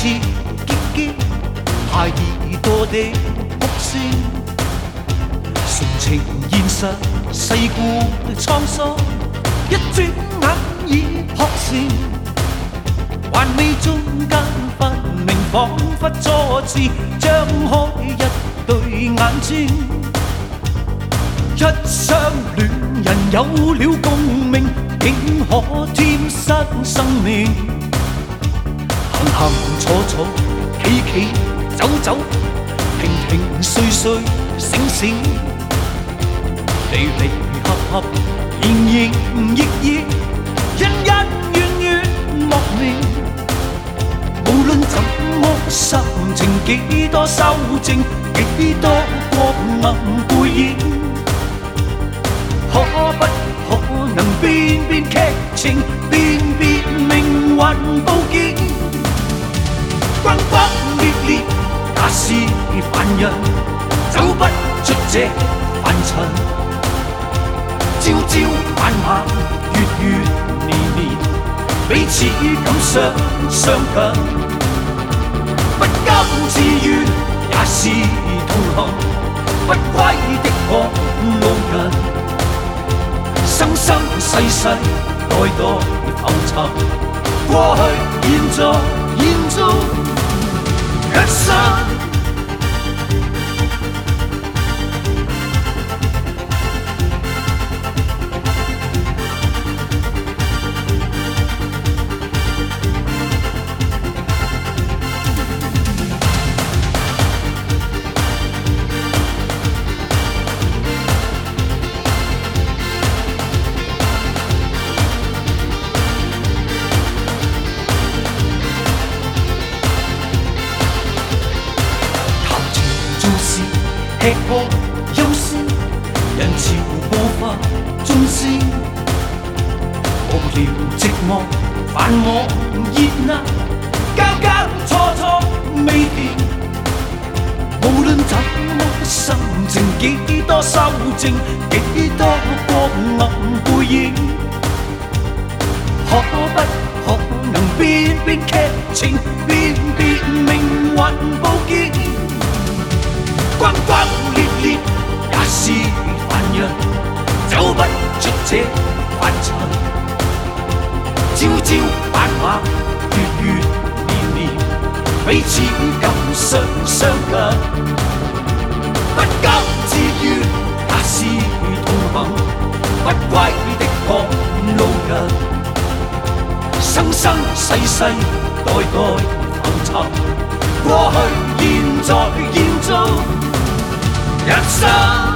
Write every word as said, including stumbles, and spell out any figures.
似激激太易多的曲聲，純情現實世故滄桑，一轉眼已撲成，還未中間分明，彷彿初次張開一對眼睛，一雙戀人有了共鳴，竟可添失生命。行行坐坐，企企走走，停停睡睡，醒醒，離離合合，營營役役，恩恩怨怨莫名。無論怎麼心情，幾多修正，幾多光暗背影，可不可能變變劇情，變變命運報警？轟轟烈烈也是凡人，走不出這凡塵。朝朝晚晚，月月年年，彼此感傷相近。不甘自願也是同行，不歸的趕路人，生生世世代代浮沉，過去現在現在一生。吃喝休息，人潮步伐中仙，無聊寂寞繁忙熱鬧，交交錯錯未填。無論怎麼心情，幾多修正，幾多光暗背影，可不可能變變劇情，變變命運報警？轟轟烈烈也是凡人，走不出這凡塵。朝朝晚晚，月月年年，彼此感傷相近。不甘自願也是同行，不歸的趕路人，生生世世代代浮沉，過去現在現在。一生。